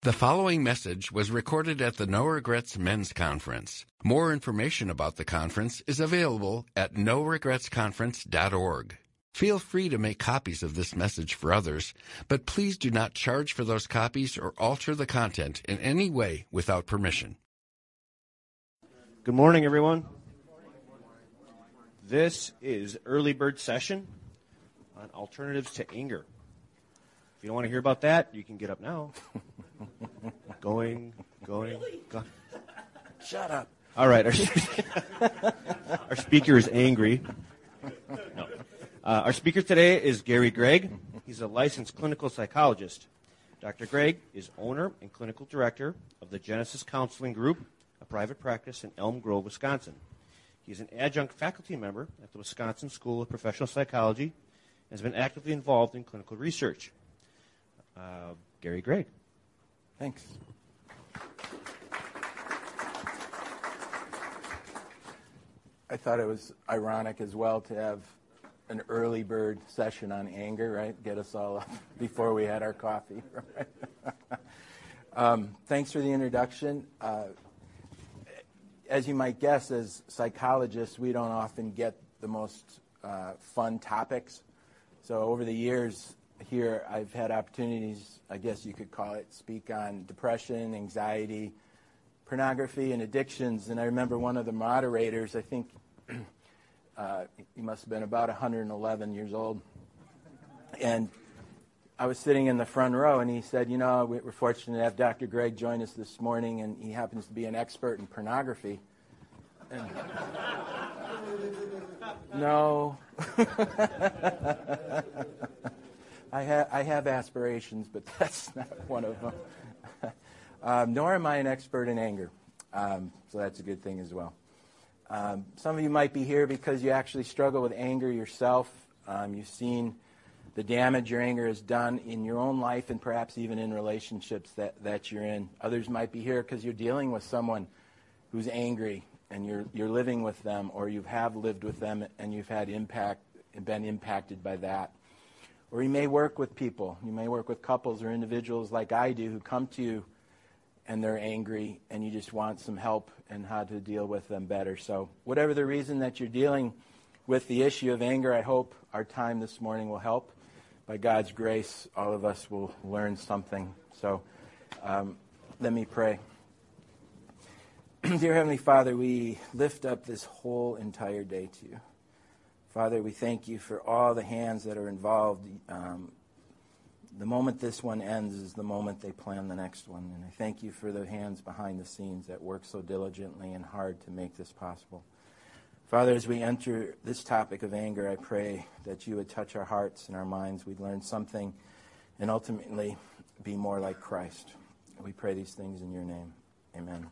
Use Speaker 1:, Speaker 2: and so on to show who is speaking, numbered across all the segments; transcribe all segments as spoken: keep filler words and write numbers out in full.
Speaker 1: The following message was recorded at the No Regrets Men's Conference. More information about the conference is available at no regrets conference dot org. Feel free to make copies of this message for others, but please do not charge for those copies or alter the content in any way without permission.
Speaker 2: Good morning, everyone. This is Early Bird Session on Alternatives to Anger. If you don't want to hear about that, you can get up now. Going, going, going.
Speaker 3: Shut up.
Speaker 2: All right. Our, our speaker is angry. No. Uh, our speaker today is Gary Gregg. He's a licensed clinical psychologist. Doctor Gregg is owner and clinical director of the Genesis Counseling Group, a private practice in Elm Grove, Wisconsin. He's an adjunct faculty member at the Wisconsin School of Professional Psychology and has been actively involved in clinical research. Uh, Gary Gregg.
Speaker 3: Thanks. I thought it was ironic as well to have an early bird session on anger, right? Get us all up before we had our coffee. Right? um, thanks for the introduction. Uh, as you might guess, as psychologists, we don't often get the most uh, fun topics. So over the years here, I've had opportunities, I guess you could call it, speak on depression, anxiety, pornography, and addictions. And I remember one of the moderators, I think uh, he must have been about one hundred eleven years old. And I was sitting in the front row, and he said, you know, we're fortunate to have Doctor Gregg join us this morning, and he happens to be an expert in pornography. And no. I, ha- I have aspirations, but that's not one of them. um, nor am I an expert in anger, um, so that's a good thing as well. Um, some of you might be here because you actually struggle with anger yourself. Um, you've seen the damage your anger has done in your own life and perhaps even in relationships that, that you're in. Others might be here because you're dealing with someone who's angry and you're you're living with them, or you have lived with them and you've had impact and been impacted by that. Or you may work with people. You may work with couples or individuals like I do who come to you and they're angry and you just want some help in how to deal with them better. So whatever the reason that you're dealing with the issue of anger, I hope our time this morning will help. By God's grace, all of us will learn something. So um, let me pray. Dear Heavenly Father, we lift up this whole entire day to you. Father, we thank you for all the hands that are involved. Um, the moment this one ends is the moment they plan the next one. And I thank you for the hands behind the scenes that work so diligently and hard to make this possible. Father, as we enter this topic of anger, I pray that you would touch our hearts and our minds. We'd learn something and ultimately be more like Christ. We pray these things in your name. Amen.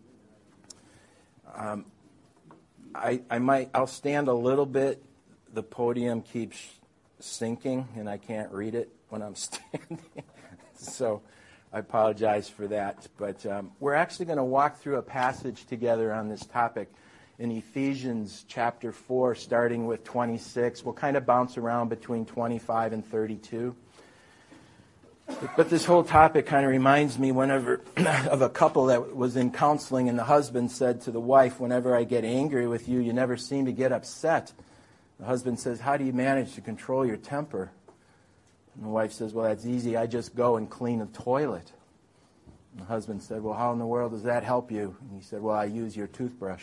Speaker 3: Um, I, I might, I'll stand a little bit. The podium keeps sinking, and I can't read it when I'm standing. So I apologize for that. But um, we're actually going to walk through a passage together on this topic in Ephesians chapter four, starting with twenty-six. We'll kind of bounce around between twenty-five and thirty-two. But this whole topic kind of reminds me whenever of a couple that was in counseling, and the husband said to the wife, whenever I get angry with you, you never seem to get upset. The husband says, how do you manage to control your temper? And the wife says, well, that's easy. I just go and clean the toilet. And the husband said, well, how in the world does that help you? And he said, well, I use your toothbrush.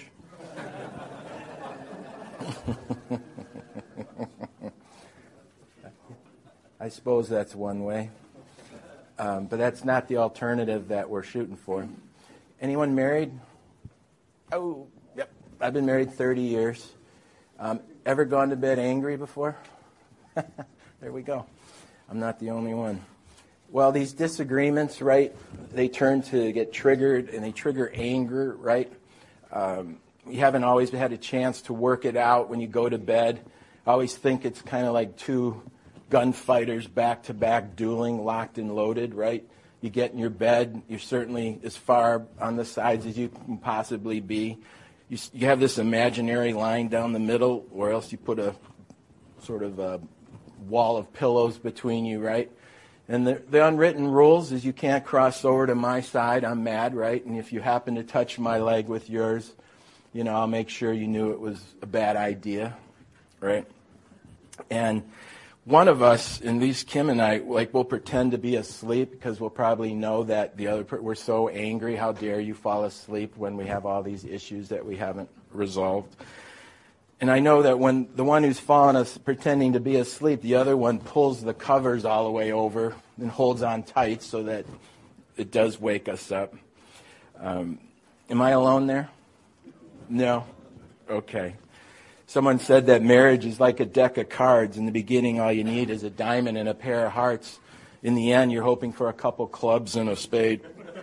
Speaker 3: I suppose that's one way. Um, but that's not the alternative that we're shooting for. Anyone married? Oh, yep. I've been married thirty years. Um, ever gone to bed angry before? There we go. I'm not the only one. Well, these disagreements, right, they turn to get triggered, and they trigger anger, right? Um, you haven't always had a chance to work it out when you go to bed. I always think it's kind of like two gunfighters back-to-back dueling, locked and loaded, right? You get in your bed, you're certainly as far on the sides as you can possibly be. You, you have this imaginary line down the middle, or else you put a sort of a wall of pillows between you, right? And the, the unwritten rules is you can't cross over to my side. I'm mad, right? And if you happen to touch my leg with yours, you know, I'll make sure you knew it was a bad idea, right? And one of us, and these Kim and I, like, we'll pretend to be asleep because we'll probably know that the other per- we're so angry. How dare you fall asleep when we have all these issues that we haven't resolved? And I know that when the one who's fallen us pretending to be asleep, the other one pulls the covers all the way over and holds on tight so that it does wake us up. Um, am I alone there? No? Okay. Someone said that marriage is like a deck of cards. In the beginning, all you need is a diamond and a pair of hearts. In the end, you're hoping for a couple clubs and a spade.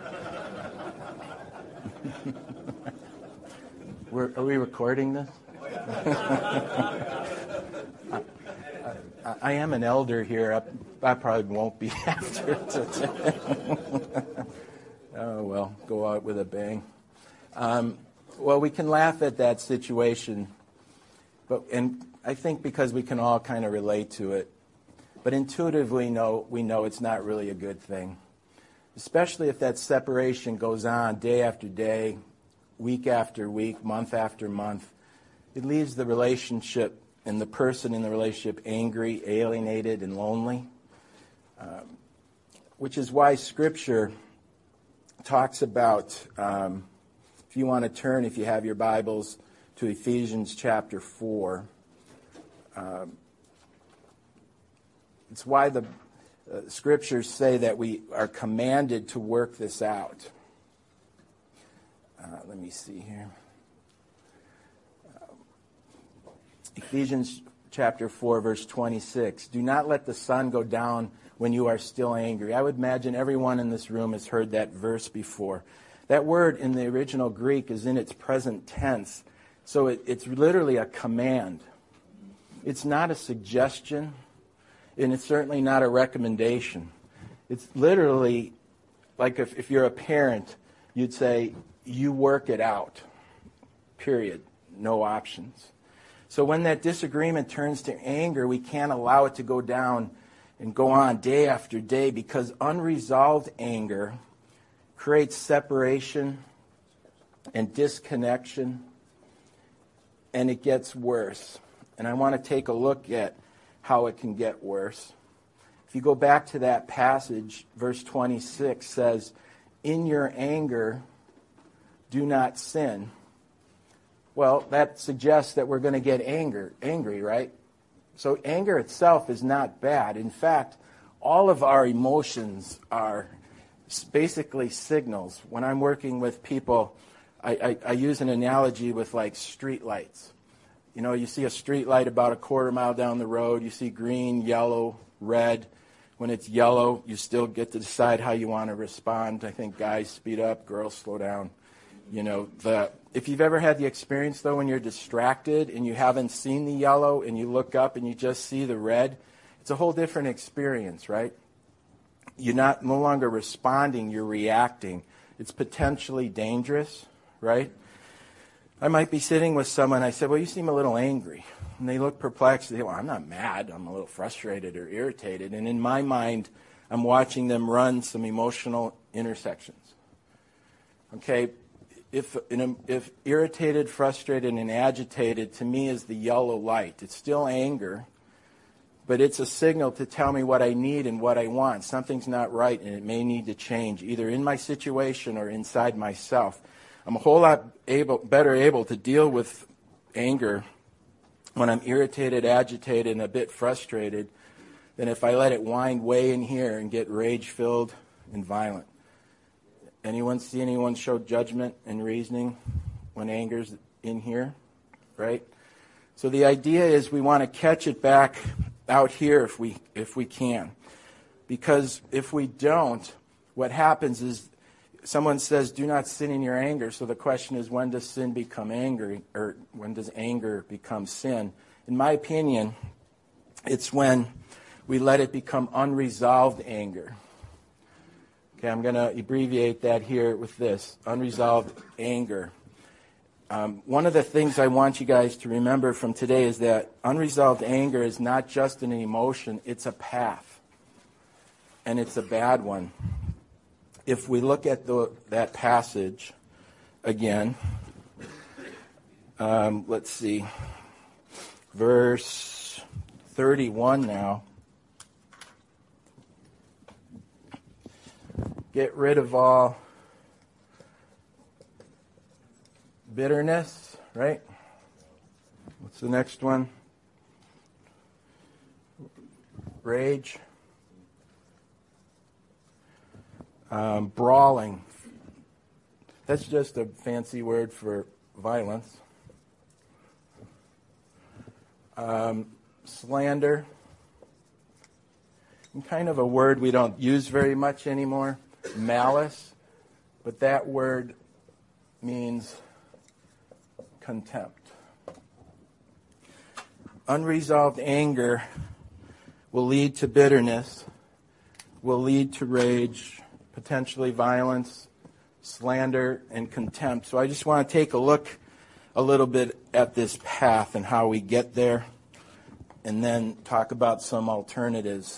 Speaker 3: We're, are we recording this? I, I, I am an elder here. I, I probably won't be after today. Oh, well, go out with a bang. Um, well, we can laugh at that situation, but and I think because we can all kind of relate to it. But intuitively, know, we know it's not really a good thing, especially if that separation goes on day after day, week after week, month after month. It leaves the relationship and the person in the relationship angry, alienated, and lonely, um, which is why Scripture talks about, um, if you want to turn, if you have your Bibles, to Ephesians chapter four. Um, it's why the uh, Scriptures say that we are commanded to work this out. Uh, let me see here. Ephesians chapter four, verse twenty-six. Do not let the sun go down when you are still angry. I would imagine everyone in this room has heard that verse before. That word in the original Greek is in its present tense, so it, it's literally a command. It's not a suggestion, and it's certainly not a recommendation. It's literally like if, if you're a parent, you'd say, you work it out, period, no options. So when that disagreement turns to anger, we can't allow it to go down and go on day after day, because unresolved anger creates separation and disconnection, and it gets worse. And I want to take a look at how it can get worse. If you go back to that passage, verse twenty-six says, in your anger, do not sin. Well, that suggests that we're going to get anger, angry, right? So anger itself is not bad. In fact, all of our emotions are basically signals. When I'm working with people, I, I, I use an analogy with like street lights. You know, you see a street light about a quarter mile down the road. You see green, yellow, red. When it's yellow, you still get to decide how you want to respond. I think guys speed up, girls slow down. You know, the if you've ever had the experience, though, when you're distracted and you haven't seen the yellow and you look up and you just see the red, it's a whole different experience, right? You're not no longer responding, you're reacting. It's potentially dangerous, right? I might be sitting with someone, I said, well, you seem a little angry. And they look perplexed. They say, well, I'm not mad. I'm a little frustrated or irritated. And in my mind, I'm watching them run some emotional intersections. Okay? If, if irritated, frustrated, and agitated, to me, is the yellow light. It's still anger, but it's a signal to tell me what I need and what I want. Something's not right, and it may need to change, either in my situation or inside myself. I'm a whole lot able, better able to deal with anger when I'm irritated, agitated, and a bit frustrated than if I let it wind way in here and get rage-filled and violent. Anyone see anyone show judgment and reasoning when anger's in here, right? So the idea is we want to catch it back out here if we if we can. Because if we don't, what happens is someone says, do not sin in your anger. So the question is, when does sin become angry, or when does anger become sin? In my opinion, it's when we let it become unresolved anger. Okay, I'm going to abbreviate that here with this, unresolved anger. Um, one of the things I want you guys to remember from today is that unresolved anger is not just an emotion, it's a path. and it's a bad one. If we look at the, that passage again, um, let's see, verse thirty-one now. Get rid of all bitterness, right? What's the next one? Rage. Um, brawling. That's just a fancy word for violence. Um, slander. And kind of a word we don't use very much anymore. Malice. But that word means contempt. Unresolved anger will lead to bitterness, will lead to rage, potentially violence, slander, and contempt. So I just want to take a look a little bit at this path and how we get there, and then talk about some alternatives.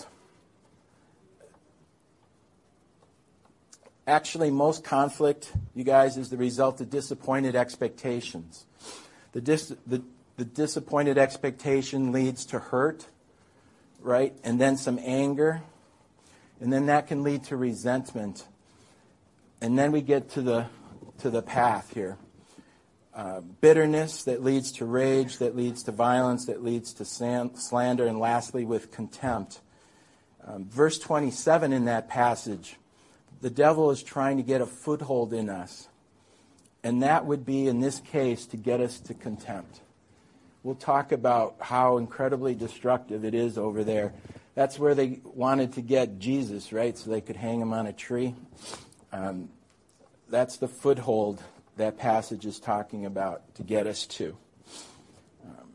Speaker 3: Actually, most conflict, you guys, is the result of disappointed expectations. The, dis- the, the disappointed expectation leads to hurt, right? And then some anger. And then that can lead to resentment. And then we get to the to the path here. Uh, bitterness that leads to rage, that leads to violence, that leads to san- slander, and lastly with contempt. Um, verse twenty-seven in that passage, the devil is trying to get a foothold in us. And that would be, in this case, to get us to contempt. We'll talk about how incredibly destructive it is over there. That's where they wanted to get Jesus, right? So they could hang him on a tree. Um, that's the foothold that passage is talking about to get us to. Um,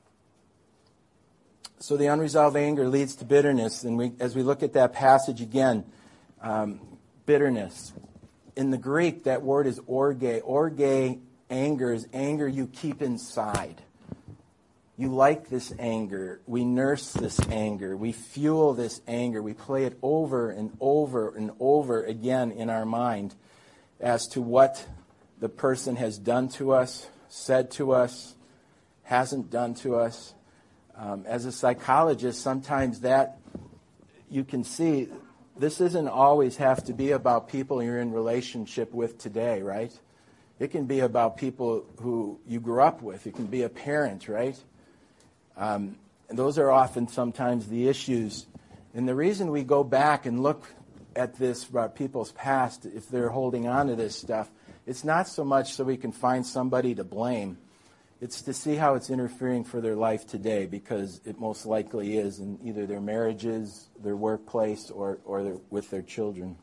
Speaker 3: so the unresolved anger leads to bitterness. And we, as we look at that passage again, um, bitterness. In the Greek, that word is orge. Orge, anger, is anger you keep inside. You like this anger. We nurse this anger. We fuel this anger. We play it over and over and over again in our mind as to what the person has done to us, said to us, hasn't done to us. Um, as a psychologist, sometimes that you can see this doesn't always have to be about people you're in relationship with today, right? It can be about people who you grew up with. It can be a parent, right? Um, and those are often sometimes the issues. And the reason we go back and look at this about people's past, if they're holding on to this stuff, it's not so much so we can find somebody to blame. It's to see how it's interfering for their life today, because it most likely is in either their marriages, their workplace, or, or their, with their children.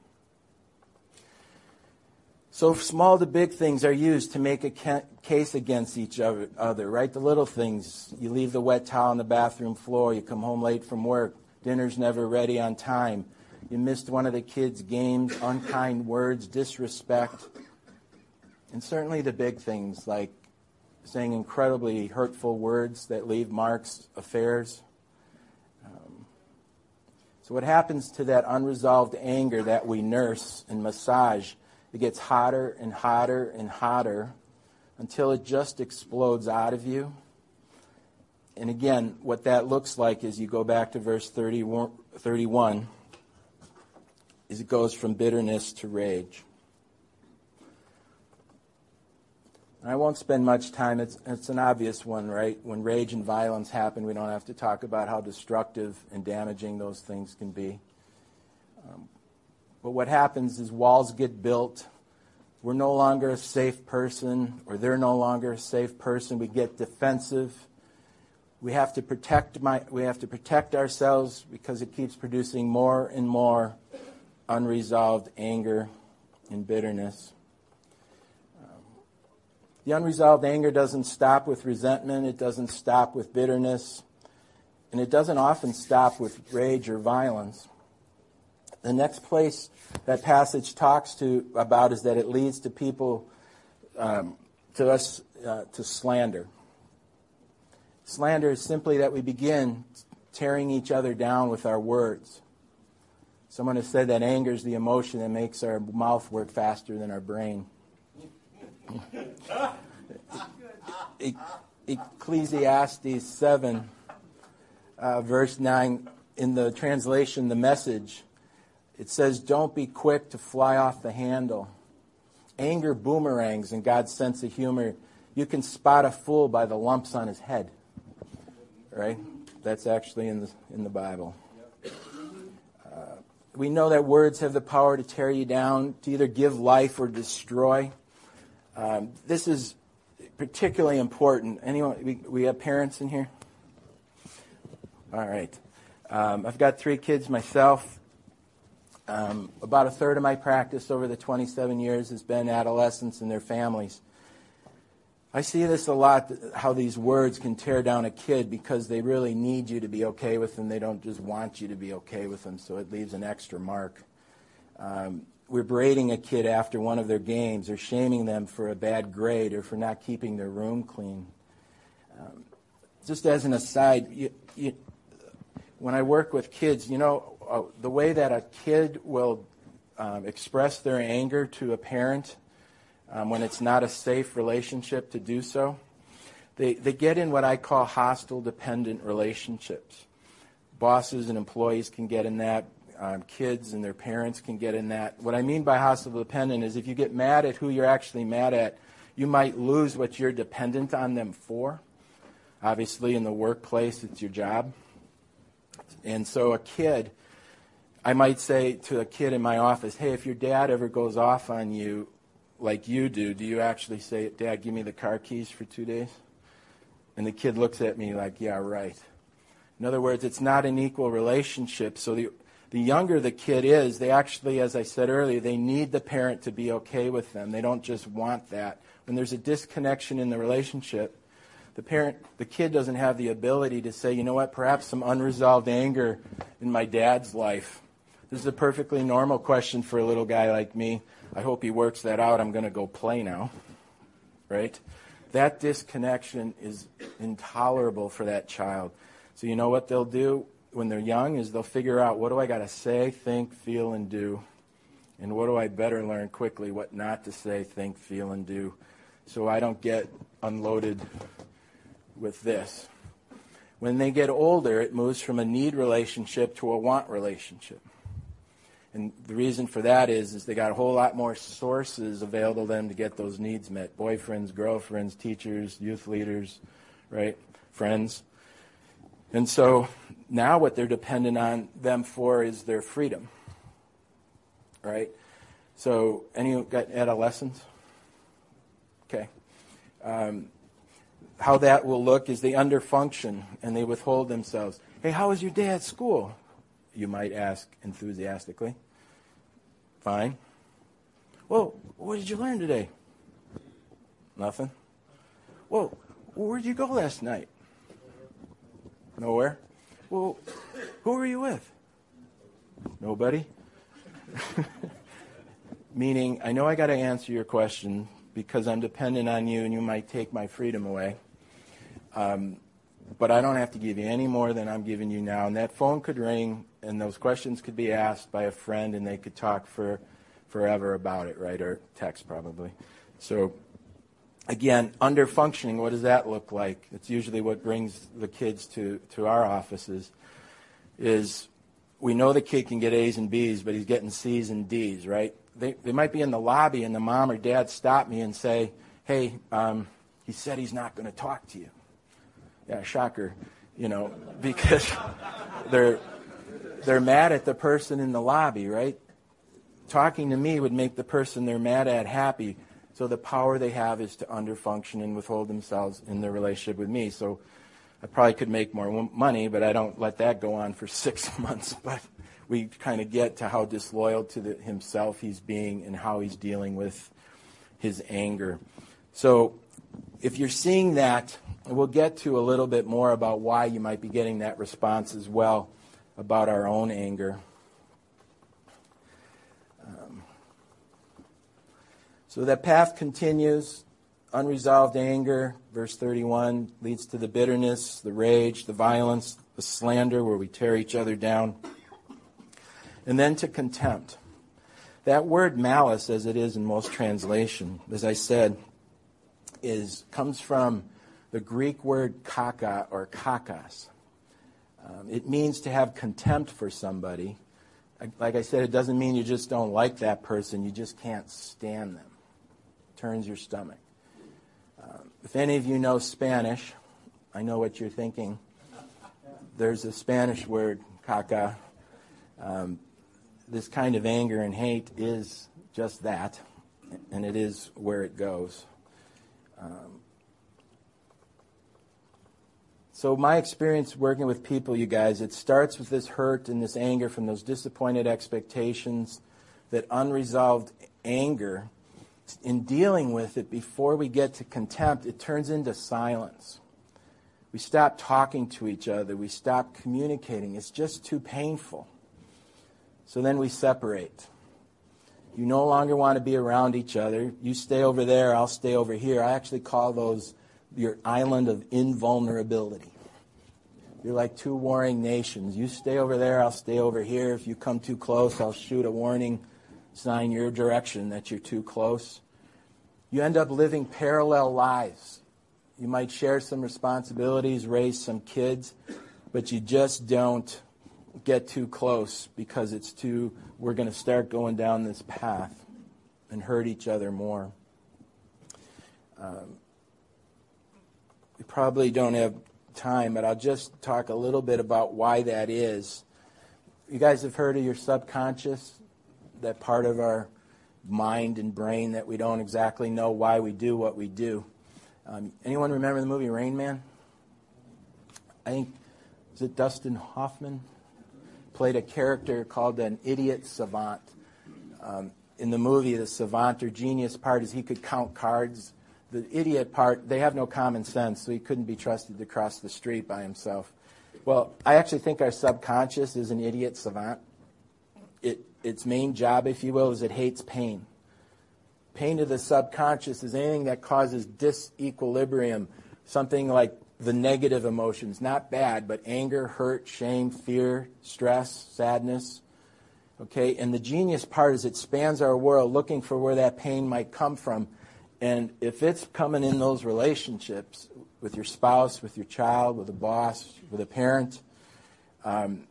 Speaker 3: So small to big things are used to make a ca- case against each other, right? The little things. You leave the wet towel on the bathroom floor. You come home late from work. Dinner's never ready on time. You missed one of the kids' games, unkind words, disrespect. And certainly the big things like saying incredibly hurtful words that leave marks, affairs. Um, so what happens to that unresolved anger that we nurse and massage? It gets hotter and hotter and hotter until it just explodes out of you. And again, what that looks like is you go back to verse thirty-one, is it goes from bitterness to rage. I won't spend much time. It's, it's an obvious one, right? When rage and violence happen, we don't have to talk about how destructive and damaging those things can be. Um, but what happens is walls get built. We're no longer a safe person, or they're no longer a safe person. We get defensive. We have to protect my. We have to protect ourselves because it keeps producing more and more unresolved anger and bitterness. The unresolved anger doesn't stop with resentment. It doesn't stop with bitterness. And it doesn't often stop with rage or violence. The next place that passage talks to about is that it leads to people, um, to us, uh, to slander. Slander is simply that we begin tearing each other down with our words. Someone has said that anger is the emotion that makes our mouth work faster than our brain. e- Ecclesiastes seven, uh, verse nine, in the translation, the Message, it says, don't be quick to fly off the handle. Anger boomerangs in God's sense of humor. You can spot a fool by the lumps on his head. Right? That's actually in the, in the Bible. Uh, we know that words have the power to tear you down, to either give life or destroy. Um, this is particularly important. Anyone? We, we have parents in here? All right. Um, I've got three kids myself. Um, about a third of my practice over the twenty-seven years has been adolescents and their families. I see this a lot, how these words can tear down a kid because they really need you to be okay with them. They don't just want you to be okay with them, so it leaves an extra mark. Um, we're berating a kid after one of their games or shaming them for a bad grade or for not keeping their room clean. Um, just as an aside, you, you, when I work with kids, you know, uh, the way that a kid will um, express their anger to a parent um, when it's not a safe relationship to do so, they, they get in what I call hostile dependent relationships. Bosses and employees can get in that. Um, kids and their parents can get in that. What I mean by hostile dependent is if you get mad at who you're actually mad at, you might lose what you're dependent on them for. Obviously, in the workplace, it's your job. And so a kid, I might say to a kid in my office, hey, if your dad ever goes off on you like you do, do you actually say, Dad, give me the car keys for two days? And the kid looks at me like, yeah, right. In other words, it's not an equal relationship. So the The younger the kid is, they actually, as I said earlier, they need the parent to be okay with them. They don't just want that. When there's a disconnection in the relationship, the parent, the kid doesn't have the ability to say, you know what, perhaps some unresolved anger in my dad's life. This is a perfectly normal question for a little guy like me. I hope he works that out. I'm going to go play now. Right? That disconnection is intolerable for that child. So you know what they'll do when they're young is they'll figure out, what do I got to say, think, feel, and do? And what do I better learn quickly, what not to say, think, feel, and do, so I don't get unloaded with this. When they get older, it moves from a need relationship to a want relationship. And the reason for that is, is they got a whole lot more sources available to them to get those needs met. Boyfriends, girlfriends, teachers, youth leaders, right? Friends. And so now what they're dependent on them for is their freedom, right? So any got adolescents? Okay. Um, how that will look is they underfunction and they withhold themselves. Hey, how was your day at school? You might ask enthusiastically. Fine. Well, what did you learn today? Nothing. Well, where did you go last night? Nowhere. Well, who were you with? Nobody. Meaning, I know I got to answer your question because I'm dependent on you and you might take my freedom away. Um, but I don't have to give you any more than I'm giving you now. And that phone could ring and those questions could be asked by a friend and they could talk for forever about it, right? Or text probably. So again, under functioning, what does that look like? It's usually what brings the kids to, to our offices is we know the kid can get A's and B's, but he's getting C's and D's, right? They, they might be in the lobby and the mom or dad stop me and say, hey, um, he said he's not going to talk to you. Yeah, shocker, you know, because they're they're mad at the person in the lobby, right? Talking to me would make the person they're mad at happy. So the power they have is to underfunction and withhold themselves in their relationship with me. So I probably could make more money, but I don't let that go on for six months. But we kind of get to how disloyal to the, himself he's being and how he's dealing with his anger. So if you're seeing that, we'll get to a little bit more about why you might be getting that response as well about our own anger. Um, so that path continues. Unresolved anger, verse thirty-one, leads to the bitterness, the rage, the violence, the slander, where we tear each other down. and then to contempt. That word malice, as it is in most translation, as I said, is comes from the Greek word kaka or kakos. Um, it means to have contempt for somebody. Like I said, it doesn't mean you just don't like that person. You just can't stand them. It turns your stomach. Um, if any of you know Spanish, I know what you're thinking. There's a Spanish word, caca. Um, this kind of anger and hate is just that, and it is where it goes. Um, So my experience working with people, you guys, it starts with this hurt and this anger from those disappointed expectations, that unresolved anger. In dealing with it, before we get to contempt, it turns into silence. We stop talking to each other. We stop communicating. It's just too painful. So then we separate. You no longer want to be around each other. You stay over there, I'll stay over here. I actually call those your island of invulnerability. You're like two warring nations. You stay over there, I'll stay over here. If you come too close, I'll shoot a warning sign your direction that you're too close. You end up living parallel lives. You might share some responsibilities, raise some kids, but you just don't get too close because it's too, we're going to start going down this path and hurt each other more. Um, we probably don't have time, but I'll just talk a little bit about why that is. You guys have heard of your subconscious, that part of our mind and brain that we don't exactly know why we do what we do. Um, anyone remember the movie Rain Man? I think, is it Dustin Hoffman? Played a character called an idiot savant. Um, in the movie, the savant or genius part is he could count cards. The idiot part, they have no common sense, so he couldn't be trusted to cross the street by himself. Well, I actually think our subconscious is an idiot savant. It, its main job, if you will, is it hates pain. Pain to the subconscious is anything that causes disequilibrium, something like the negative emotions, not bad, but anger, hurt, shame, fear, stress, sadness. Okay, and the genius part is it spans our world looking for where that pain might come from. And if it's coming in those relationships with your spouse, with your child, with a boss, with a parent, um,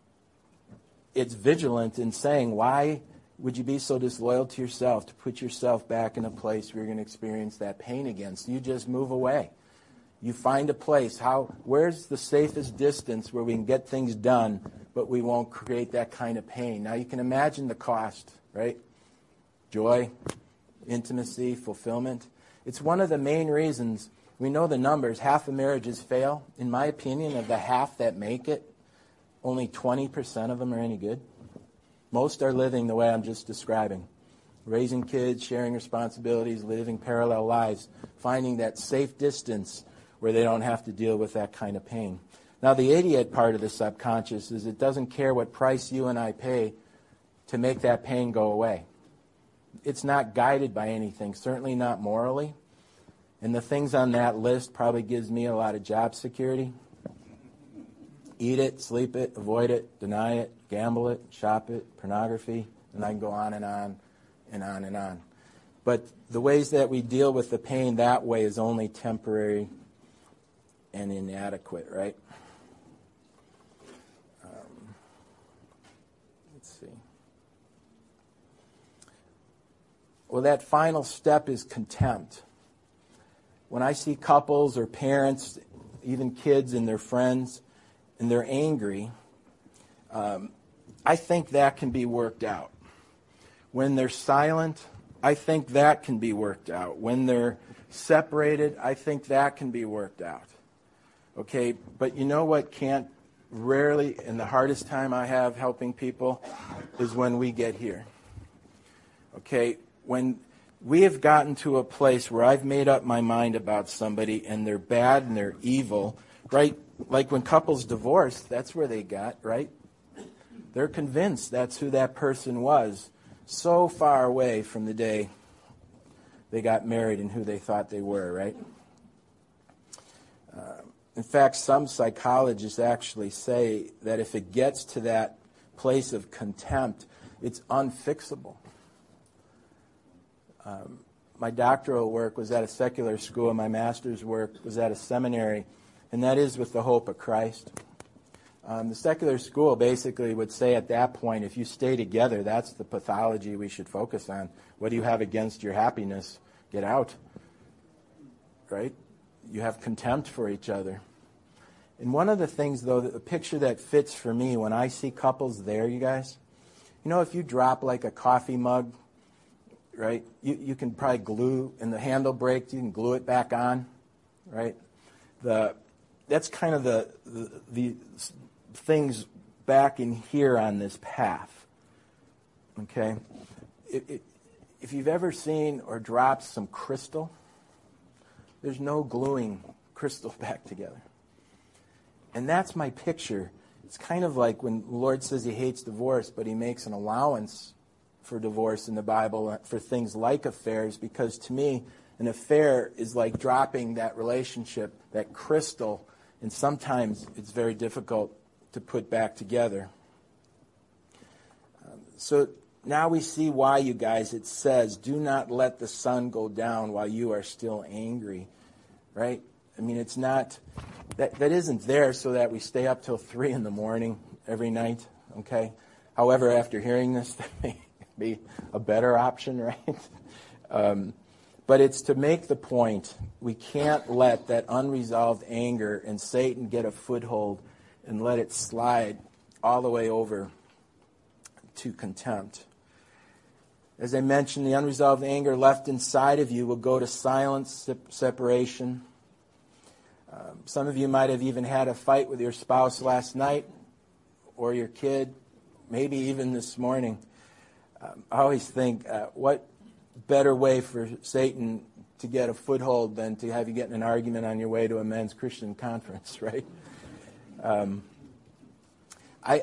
Speaker 3: it's vigilant in saying, why would you be so disloyal to yourself to put yourself back in a place where you're going to experience that pain again? So you just move away. You find a place. How? Where's the safest distance where we can get things done, but we won't create that kind of pain? Now you can imagine the cost, right? Joy, intimacy, fulfillment. It's one of the main reasons. We know the numbers. Half of marriages fail. In my opinion, of the half that make it, only twenty percent of them are any good. Most are living the way I'm just describing. Raising kids, sharing responsibilities, living parallel lives, finding that safe distance where they don't have to deal with that kind of pain. Now, the idiot part of the subconscious is it doesn't care what price you and I pay to make that pain go away. It's not guided by anything, certainly not morally. And the things on that list probably gives me a lot of job security. Eat it, sleep it, avoid it, deny it, gamble it, shop it, pornography, and I can go on and on and on and on. But the ways that we deal with the pain that way is only temporary and inadequate, right? Um, let's see. Well, that final step is contempt. When I see couples or parents, even kids and their friends, and they're angry, um, I think that can be worked out. When they're silent, I think that can be worked out. When they're separated, I think that can be worked out. Okay, but you know what can't rarely, and the hardest time I have helping people is when we get here. Okay, when we have gotten to a place where I've made up my mind about somebody and they're bad and they're evil, right? Like when couples divorce, that's where they got, right? They're convinced that's who that person was, so far away from the day they got married and who they thought they were, right? Uh, in fact, some psychologists actually say that if it gets to that place of contempt, it's unfixable. Um, my doctoral work was at a secular school, and my master's work was at a seminary, and that is with the hope of Christ. Um, the secular school basically would say at that point, if you stay together, that's the pathology we should focus on. What do you have against your happiness? Get out. Right? You have contempt for each other. And one of the things, though, the picture that fits for me when I see couples there, you guys, you know, if you drop like a coffee mug, right, you, you can probably glue, and the handle breaks, you can glue it back on, right? The That's kind of the the, the things back in here on this path, okay? It, it, if you've ever seen or dropped some crystal, there's no gluing crystal back together. And that's my picture. It's kind of like when the Lord says he hates divorce, but he makes an allowance for divorce in the Bible for things like affairs, because to me, an affair is like dropping that relationship, that crystal, and sometimes it's very difficult to put back together. Um, so now we see why, you guys, it says, do not let the sun go down while you are still angry, right? I mean, it's not, that, that isn't there so that we stay up till three in the morning every night, okay? However, after hearing this, that may be a better option, right? Um, but it's to make the point, we can't let that unresolved anger and Satan get a foothold and let it slide all the way over to contempt. As I mentioned, the unresolved anger left inside of you will go to silence, separation. Um, some of you might have even had a fight with your spouse last night or your kid, maybe even this morning. Um, I always think, uh, what better way for Satan to get a foothold than to have you get in an argument on your way to a men's Christian conference, right? Um, I,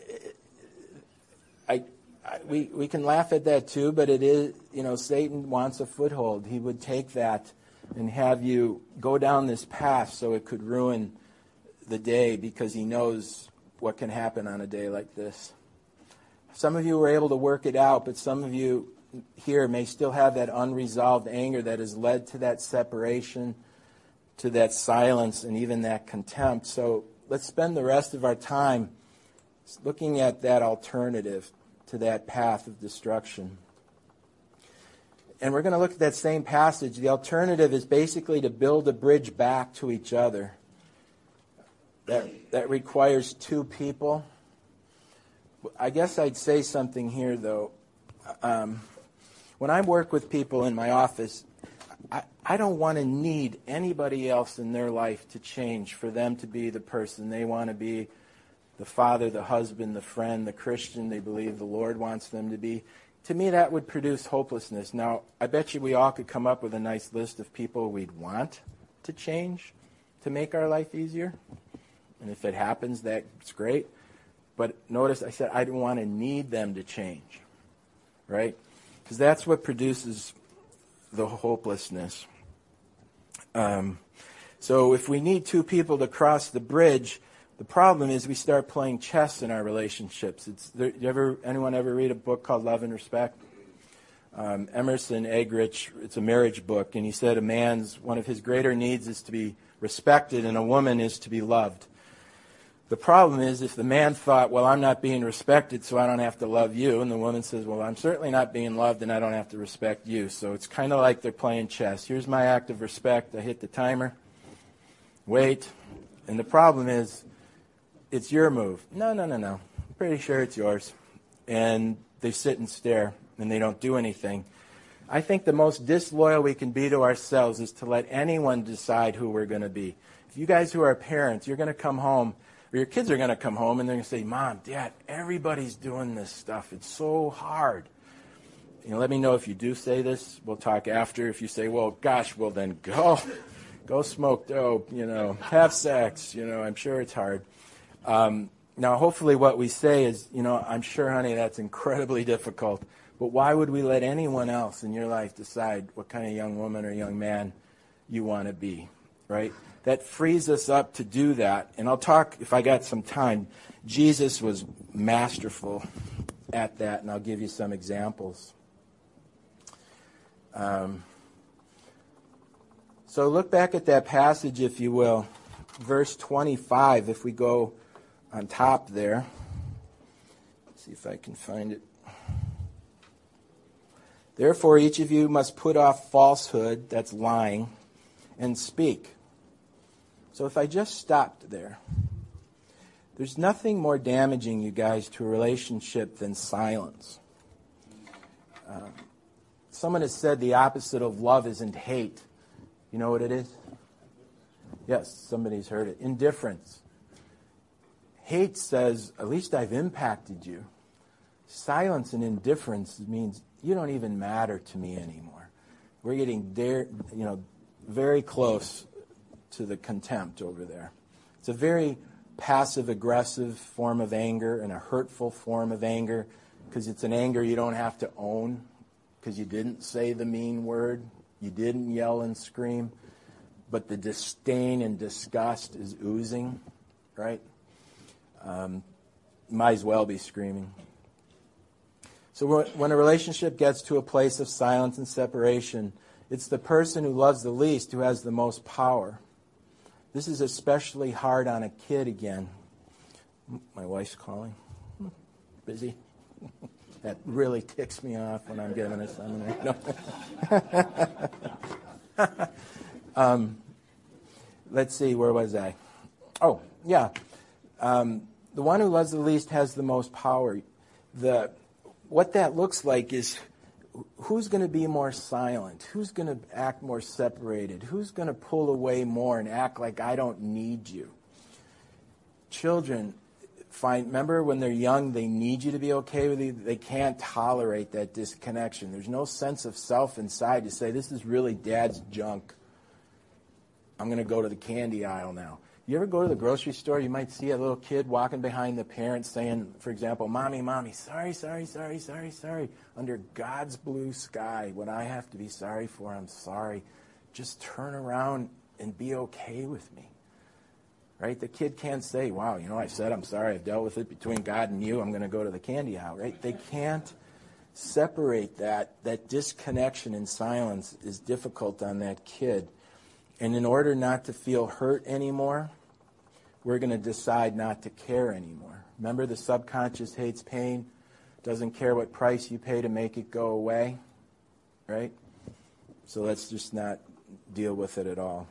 Speaker 3: I, I, we we can laugh at that too, but it is, you know, Satan wants a foothold. He would take that and have you go down this path so it could ruin the day, because he knows what can happen on a day like this. Some of you were able to work it out, but some of you here may still have that unresolved anger that has led to that separation, to that silence, and even that contempt. So let's spend the rest of our time looking at that alternative to that path of destruction. And we're going to look at that same passage. The alternative is basically to build a bridge back to each other. That, that requires two people. I guess I'd say something here, though. Um, when I work with people in my office, I, I don't want to need anybody else in their life to change for them to be the person they want to be, the father, the husband, the friend, the Christian they believe the Lord wants them to be. To me, that would produce hopelessness. Now, I bet you we all could come up with a nice list of people we'd want to change to make our life easier. And if it happens, that's great. But notice I said I don't want to need them to change, right? Because that's what produces the hopelessness. Um, so if we need two people to cross the bridge, the problem is we start playing chess in our relationships. It's, there, you ever, anyone ever read a book called Love and Respect? Um, Emerson Eggerichs, it's a marriage book, and he said a man's, one of his greater needs is to be respected, and a woman is to be loved. The problem is if the man thought, well, I'm not being respected, so I don't have to love you, and the woman says, well, I'm certainly not being loved, and I don't have to respect you. So it's kind of like they're playing chess. Here's my act of respect. I hit the timer. Wait. And the problem is, it's your move. No, no, no, no. I'm pretty sure it's yours. And they sit and stare, and they don't do anything. I think the most disloyal we can be to ourselves is to let anyone decide who we're going to be. If you guys who are parents, you're going to come home, or your kids are going to come home, and they're going to say, Mom, Dad, everybody's doing this stuff. It's so hard. You know, let me know if you do say this. We'll talk after. If you say, well, gosh, well, then go. Go smoke dope, you know, have sex. You know, I'm sure it's hard. Um, now, hopefully what we say is, you know, I'm sure, honey, that's incredibly difficult. But why would we let anyone else in your life decide what kind of young woman or young man you want to be? right? That frees us up to do that. And I'll talk, if I got some time, Jesus was masterful at that, and I'll give you some examples. Um, so look back at that passage, if you will. Verse twenty-five, if we go on top there. Let's see if I can find it. Therefore, each of you must put off falsehood, that's lying, and speak. So if I just stopped there, there's nothing more damaging, you guys, to a relationship than silence. Um, someone has said the opposite of love isn't hate. You know what it is? Yes, somebody's heard it. Indifference. Hate says, at least I've impacted you. Silence and indifference means you don't even matter to me anymore. We're getting there, you know, very close to the contempt over there. It's a very passive-aggressive form of anger and a hurtful form of anger because it's an anger you don't have to own because you didn't say the mean word, you didn't yell and scream, but the disdain and disgust is oozing, right? Um, might as well be screaming. So when a relationship gets to a place of silence and separation, it's the person who loves the least who has the most power. This is especially hard on a kid again. My wife's calling. Busy. That really ticks me off when I'm giving a seminar. No. um, let's see, where was I? Oh, yeah. Um, the one who loves the least has the most power. The what that looks like is who's going to be more silent? Who's going to act more separated? Who's going to pull away more and act like I don't need you? Children, find, remember when they're young, they need you to be okay with you. They can't tolerate that disconnection. There's no sense of self inside to say, this is really Dad's junk. I'm going to go to the candy aisle now. You ever go to the grocery store, you might see a little kid walking behind the parents saying, for example, Mommy, Mommy, sorry, sorry, sorry, sorry, sorry. Under God's blue sky, what I have to be sorry for, I'm sorry. Just turn around and be okay with me. Right? The kid can't say, wow, you know, I said I'm sorry, I've dealt with it between God and you, I'm going to go to the candy aisle, right? They can't separate that. That disconnection in silence is difficult on that kid. And in order not to feel hurt anymore, we're going to decide not to care anymore. Remember, the subconscious hates pain, doesn't care what price you pay to make it go away, right? So let's just not deal with it at all.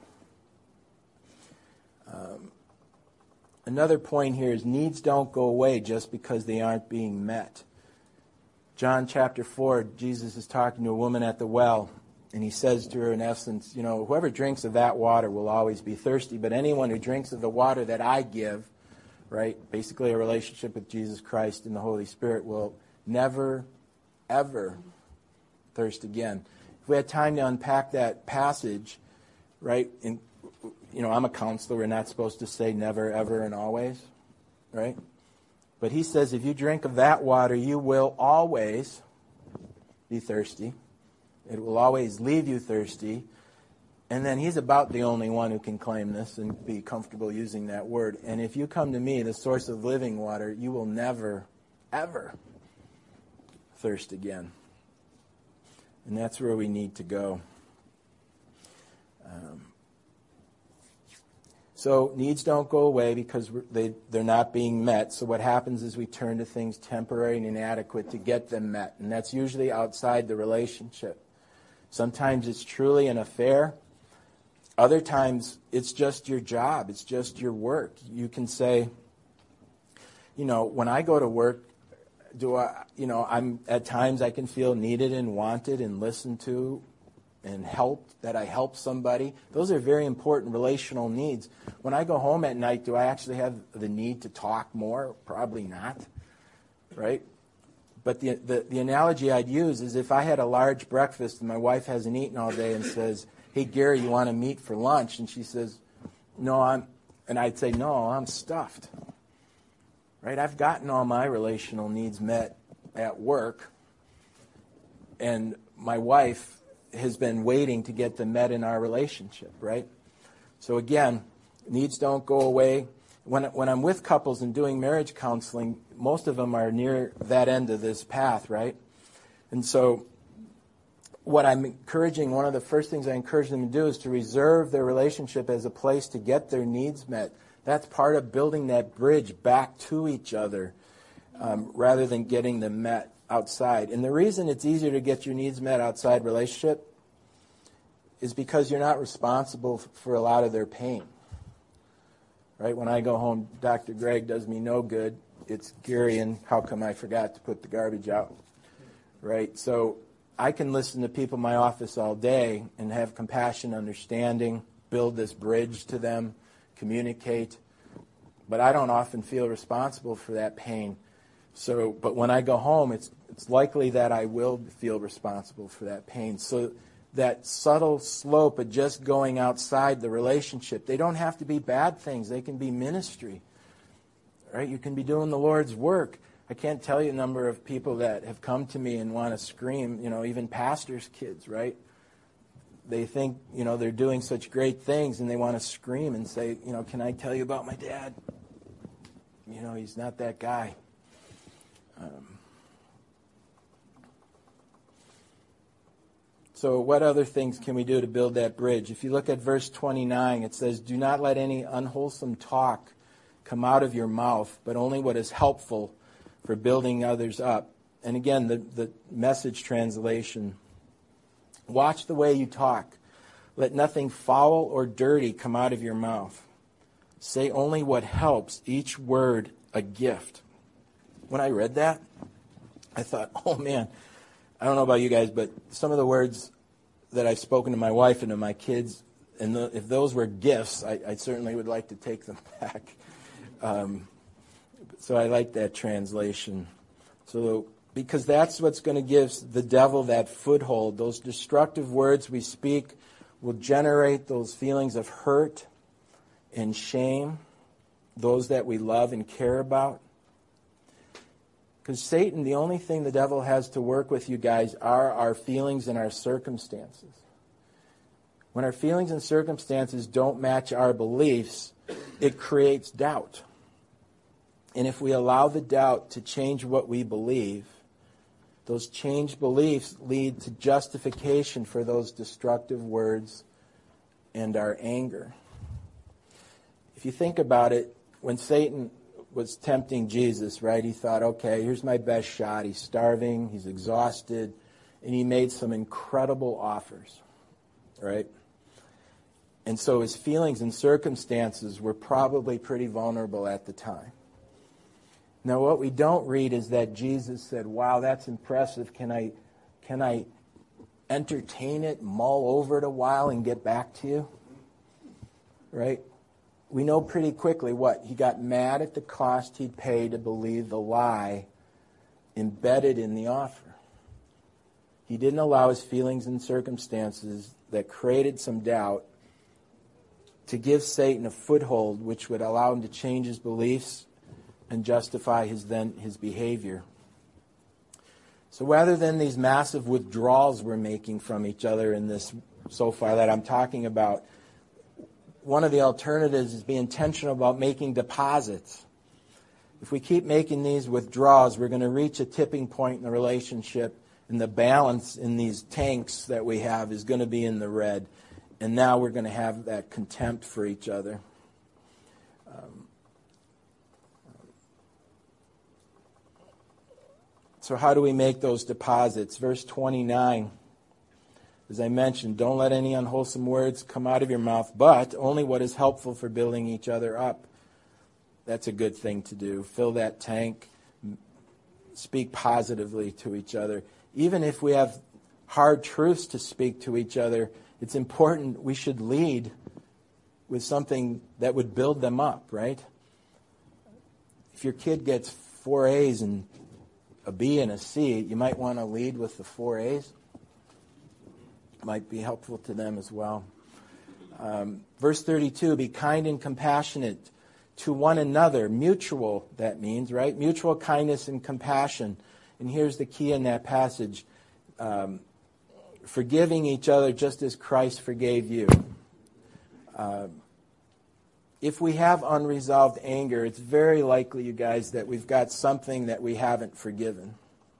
Speaker 3: Um, another point here is needs don't go away just because they aren't being met. John chapter four, Jesus is talking to a woman at the well. And he says to her, in essence, you know, whoever drinks of that water will always be thirsty, but anyone who drinks of the water that I give, right, basically a relationship with Jesus Christ and the Holy Spirit, will never, ever thirst again. If we had time to unpack that passage, right, and, you know, I'm a counselor, we're not supposed to say never, ever, and always, right? But he says if you drink of that water, you will always be thirsty. It will always leave you thirsty. And then he's about the only one who can claim this and be comfortable using that word. And if you come to me, the source of living water, you will never, ever thirst again. And that's where we need to go. Um, so needs don't go away because we're, they, they're not being met. So what happens is we turn to things temporary and inadequate to get them met. And that's usually outside the relationship. Sometimes it's truly an affair. Other times it's just your job. It's just your work. You can say, you know, when I go to work, do I, you know, I'm at times I can feel needed and wanted and listened to and helped, that I help somebody. Those are very important relational needs. When I go home at night, do I actually have the need to talk more? Probably not, right? But the, the the analogy I'd use is if I had a large breakfast and my wife hasn't eaten all day and says, hey, Gary, you want to meet for lunch? And she says, no, I'm, and I'd say, no, I'm stuffed. Right? I've gotten all my relational needs met at work, and my wife has been waiting to get them met in our relationship, right? So again, needs don't go away. When, when I'm with couples and doing marriage counseling, most of them are near that end of this path, right? And so what I'm encouraging, one of the first things I encourage them to do is to reserve their relationship as a place to get their needs met. That's part of building that bridge back to each other um, rather than getting them met outside. And the reason it's easier to get your needs met outside relationship is because you're not responsible for a lot of their pain. Right? When I go home, Doctor Greg does me no good. It's Gary, and how come I forgot to put the garbage out? Right? So I can listen to people in my office all day and have compassion, understanding, build this bridge to them, communicate. But I don't often feel responsible for that pain. So, but when I go home, it's it's likely that I will feel responsible for that pain. So that subtle slope of just going outside the relationship, they don't have to be bad things. They can be ministry. Right? You can be doing the Lord's work. I can't tell you the number of people that have come to me and want to scream, you know, even pastors' kids, right? They think, you know, they're doing such great things and they want to scream and say, you know, can I tell you about my dad? You know, he's not that guy. Um, So what other things can we do to build that bridge? If you look at verse twenty-nine, it says, do not let any unwholesome talk come out of your mouth, but only what is helpful for building others up. And again, the, the Message translation. Watch the way you talk. Let nothing foul or dirty come out of your mouth. Say only what helps, each word a gift. When I read that, I thought, oh man, I don't know about you guys, but some of the words that I've spoken to my wife and to my kids, and the, if those were gifts, I, I certainly would like to take them back. Um, so I like that translation. So because that's what's going to give the devil that foothold. Those destructive words we speak will generate those feelings of hurt and shame, those that we love and care about. Because Satan, the only thing the devil has to work with, you guys, are our feelings and our circumstances. When our feelings and circumstances don't match our beliefs, it creates doubt. And if we allow the doubt to change what we believe, those changed beliefs lead to justification for those destructive words and our anger. If you think about it, when Satan was tempting Jesus, right? He thought, okay, here's my best shot. He's starving, he's exhausted, and he made some incredible offers, right? And so his feelings and circumstances were probably pretty vulnerable at the time. Now, what we don't read is that Jesus said, wow, that's impressive. Can I, can I entertain it, mull over it a while, and get back to you? Right? We know pretty quickly what? He got mad at the cost he'd pay to believe the lie embedded in the offer. He didn't allow his feelings and circumstances that created some doubt to give Satan a foothold which would allow him to change his beliefs and justify his then his behavior. So rather than these massive withdrawals we're making from each other in this so far that I'm talking about, one of the alternatives is be intentional about making deposits. If we keep making these withdrawals, we're going to reach a tipping point in the relationship, and the balance in these tanks that we have is going to be in the red. And now we're going to have that contempt for each other. Um, so how do we make those deposits? Verse twenty-nine. As I mentioned, don't let any unwholesome words come out of your mouth, but only what is helpful for building each other up. That's a good thing to do. Fill that tank. Speak positively to each other. Even if we have hard truths to speak to each other, it's important we should lead with something that would build them up, right? If your kid gets four A's and a B and a C, you might want to lead with the four A's. Might be helpful to them as well. Um, verse thirty-two, be kind and compassionate to one another. Mutual, that means, right? Mutual kindness and compassion. And here's the key in that passage. Um, forgiving each other just as Christ forgave you. Uh, if we have unresolved anger, it's very likely, you guys, that we've got something that we haven't forgiven.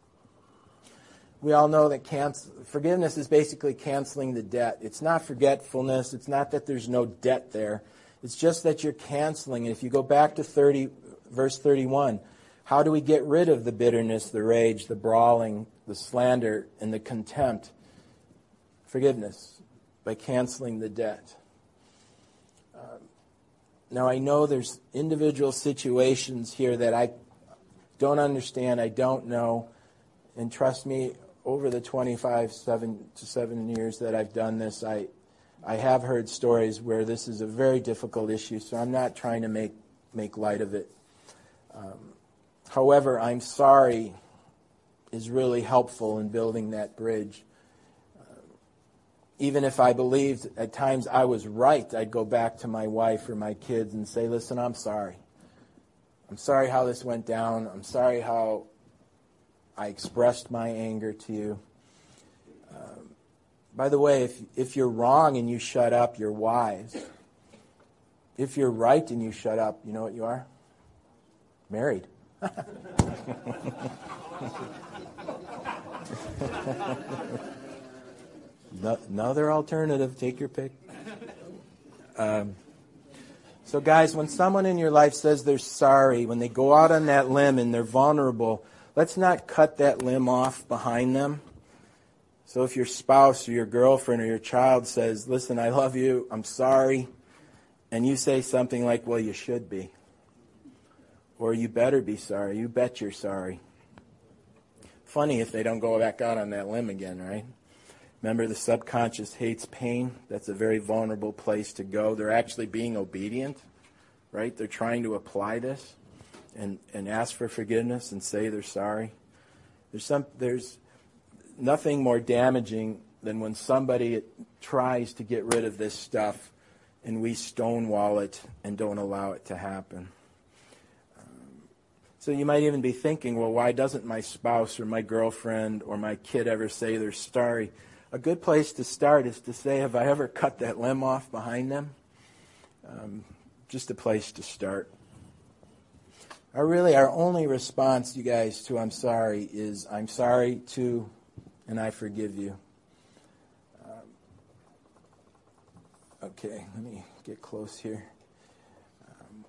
Speaker 3: We all know that cancel, forgiveness is basically canceling the debt. It's not forgetfulness. It's not that there's no debt there. It's just that you're canceling it. If you go back to thirty, verse thirty-one, how do we get rid of the bitterness, the rage, the brawling, the slander, and the contempt? Forgiveness, by canceling the debt. Um, now, I know there's individual situations here that I don't understand, I don't know, and trust me, over the twenty-five, seven to seven years that I've done this, I I have heard stories where this is a very difficult issue, so I'm not trying to make, make light of it. Um, however, I'm sorry is really helpful in building that bridge. Uh, even if I believed at times I was right, I'd go back to my wife or my kids and say, listen, I'm sorry. I'm sorry how this went down. I'm sorry how I expressed my anger to you. Um, by the way, if if you're wrong and you shut up, you're wise. If you're right and you shut up, you know what you are? Married. no, another alternative. Take your pick. Um, so guys, when someone in your life says they're sorry, when they go out on that limb and they're vulnerable, let's not cut that limb off behind them. So if your spouse or your girlfriend or your child says, listen, I love you, I'm sorry, and you say something like, well, you should be. Or you better be sorry. You bet you're sorry. Funny if they don't go back out on that limb again, right? Remember, the subconscious hates pain. That's a very vulnerable place to go. They're actually being obedient, right? They're trying to apply this. And, and ask for forgiveness and say they're sorry. There's some there's nothing more damaging than when somebody tries to get rid of this stuff and we stonewall it and don't allow it to happen. Um, so you might even be thinking, well, why doesn't my spouse or my girlfriend or my kid ever say they're sorry? A good place to start is to say, have I ever cut that limb off behind them? Um, just a place to start. Our really, our only response, you guys, to I'm sorry is I'm sorry to and I forgive you. Um, okay, let me get close here. Um,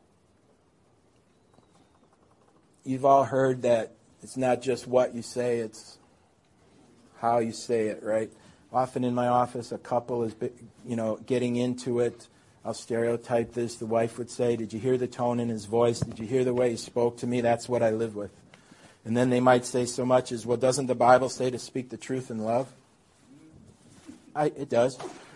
Speaker 3: you've all heard that it's not just what you say, it's how you say it, right? Often in my office, a couple is, you know, getting into it. I'll stereotype this. The wife would say, did you hear the tone in his voice? Did you hear the way he spoke to me? That's what I live with. And then they might say so much as, well, doesn't the Bible say to speak the truth in love? I, it does.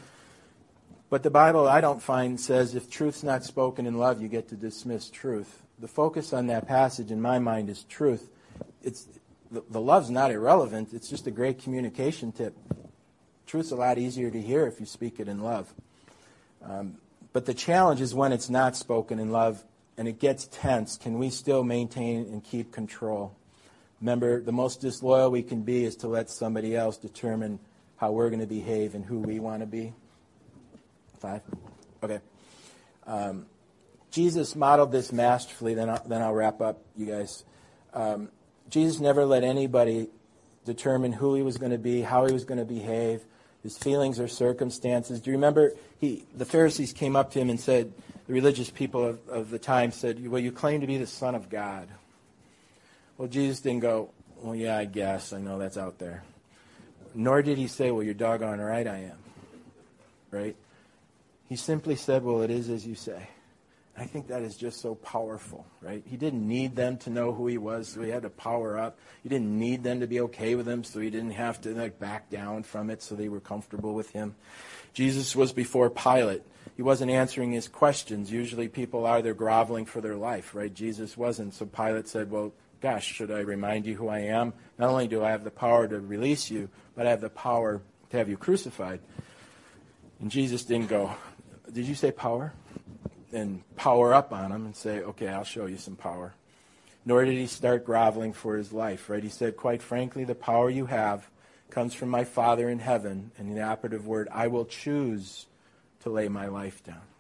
Speaker 3: But the Bible, I don't find, says if truth's not spoken in love, you get to dismiss truth. The focus on that passage, in my mind, is truth. It's the, the love's not irrelevant. It's just a great communication tip. Truth's a lot easier to hear if you speak it in love. Um, But the challenge is when it's not spoken in love and it gets tense, can we still maintain and keep control? Remember, the most disloyal we can be is to let somebody else determine how we're going to behave and who we want to be. Five? Okay. Um, Jesus modeled this masterfully, then I'll, then I'll wrap up, you guys. Um, Jesus never let anybody determine who he was going to be, how he was going to behave, his feelings or circumstances. Do you remember he, the Pharisees came up to him and said, the religious people of, of the time said, well, you claim to be the Son of God. Well, Jesus didn't go, well, yeah, I guess. I know that's out there. Nor did he say, well, you're doggone right I am. Right? He simply said, well, it is as you say. I think that is just so powerful, right? He didn't need them to know who he was, so he had to power up. He didn't need them to be okay with him, so he didn't have to like back down from it, so they were comfortable with him. Jesus was before Pilate. He wasn't answering his questions. Usually people are, they're groveling for their life, right? Jesus wasn't. So Pilate said, well, gosh, should I remind you who I am? Not only do I have the power to release you, but I have the power to have you crucified. And Jesus didn't go, did you say power? And power up on him and say, okay, I'll show you some power. Nor did he start groveling for his life, right? He said, quite frankly, the power you have comes from my Father in heaven. And the operative word, I will choose to lay my life down.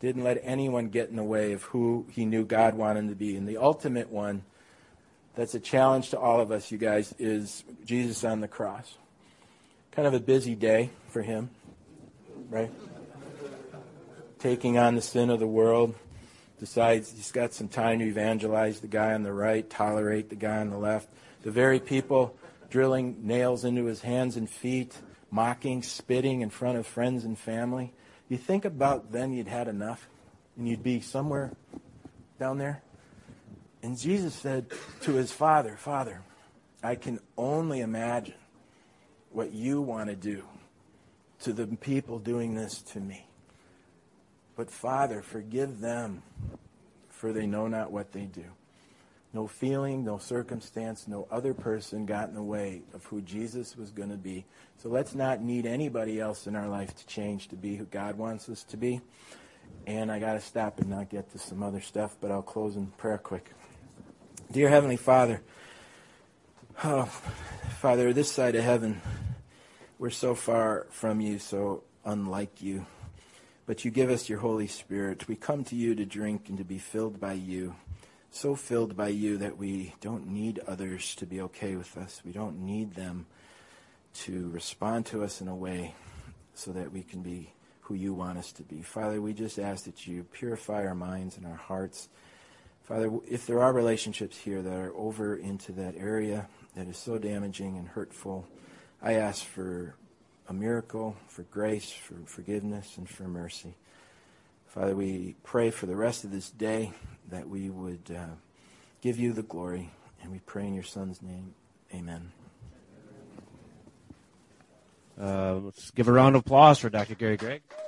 Speaker 3: Didn't let anyone get in the way of who he knew God wanted him to be. And the ultimate one, that's a challenge to all of us, you guys, is Jesus on the cross. Kind of a busy day for him, right? Taking on the sin of the world. Decides he's got some time to evangelize the guy on the right, tolerate the guy on the left. The very people drilling nails into his hands and feet, mocking, spitting in front of friends and family. You think about then you'd had enough and you'd be somewhere down there. And Jesus said to his Father, Father, I can only imagine what you want to do to the people doing this to me. But Father, forgive them, for they know not what they do. No feeling, no circumstance, no other person got in the way of who Jesus was going to be. So let's not need anybody else in our life to change to be who God wants us to be. And I got to stop and not get to some other stuff, but I'll close in prayer quick. Dear Heavenly Father, oh, Father, this side of heaven, we're so far from you, so unlike you. But you give us your Holy Spirit. We come to you to drink and to be filled by you. So filled by you that we don't need others to be okay with us. We don't need them to respond to us in a way so that we can be who you want us to be. Father, we just ask that you purify our minds and our hearts. Father, if there are relationships here that are over into that area that is so damaging and hurtful, I ask for a miracle, for grace, for forgiveness, and for mercy. Father, we pray for the rest of this day that we would uh, give you the glory, and we pray in your Son's name. Amen.
Speaker 2: Uh, let's give a round of applause for Doctor Gary Gregg.